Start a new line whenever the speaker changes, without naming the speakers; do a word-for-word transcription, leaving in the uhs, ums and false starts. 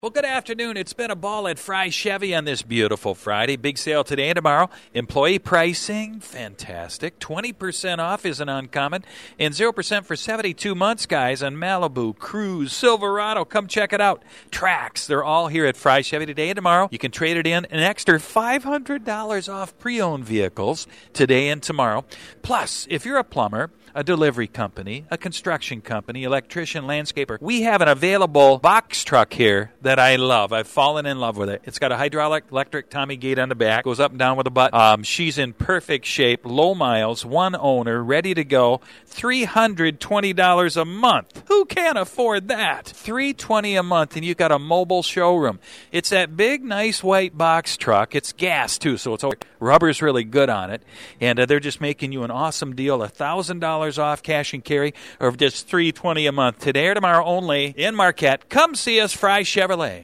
Well, good afternoon. It's been a ball at Fry Chevy on this beautiful Friday. Big sale today and tomorrow. Employee pricing, fantastic. twenty percent off isn't uncommon. And zero percent for seventy-two months, guys, on Malibu, Cruze, Silverado. Come check it out. Trax, they're all here at Fry Chevy today and tomorrow. You can trade it in an extra five hundred dollars off pre-owned vehicles today and tomorrow. Plus, if you're a plumber, a delivery company, a construction company, electrician, landscaper, we have an available box truck here that I love. I've fallen in love with it. It's got a hydraulic electric Tommy gate on the back, goes up and down with a button. Um, she's in perfect shape, low miles, one owner, ready to go, three hundred twenty dollars a month. Who can't afford that? three hundred twenty dollars a month, and you've got a mobile showroom. It's that big, nice white box truck. It's gas, too, so it's rubber's really good on it. And uh, they're just making you an awesome deal, one thousand dollars off cash and carry, or just three hundred twenty dollars a month today or tomorrow only in Marquette. Come see us, Fry Chevrolet.